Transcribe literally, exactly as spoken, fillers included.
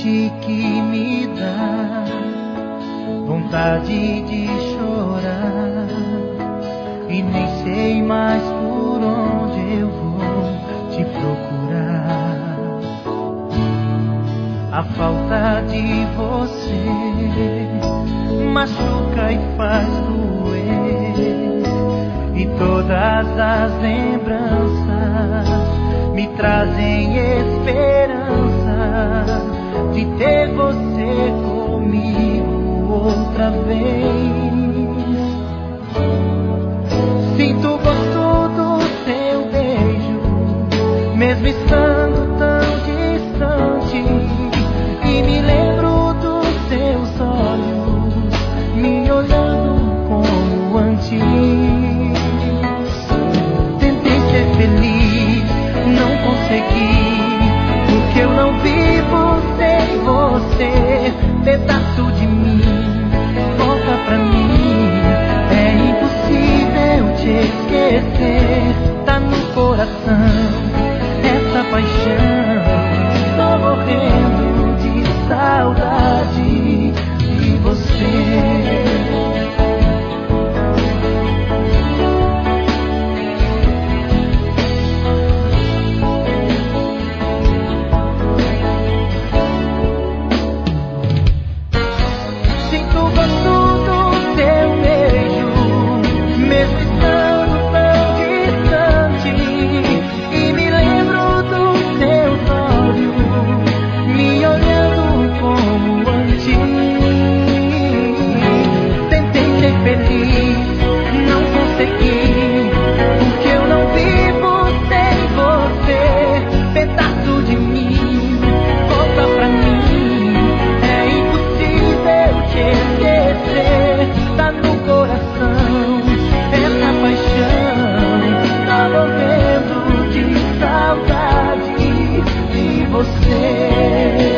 noite que me dá vontade de chorar e nem sei mais por onde eu vou te procurar. A falta de você machuca e faz doer, e todas as lembranças me trazem esperança de ter você comigo outra vez. Sinto o gosto do seu beijo, mesmo estando tão distante, e me lembro dos seus olhos me olhando como antes. Tentei ser feliz, não consegui, porque eu não vivo sem você. Pedaço de mim, volta pra mim, é impossível te esquecer. Tá no coração essa paixão, tô morrendo de saudade de você. Você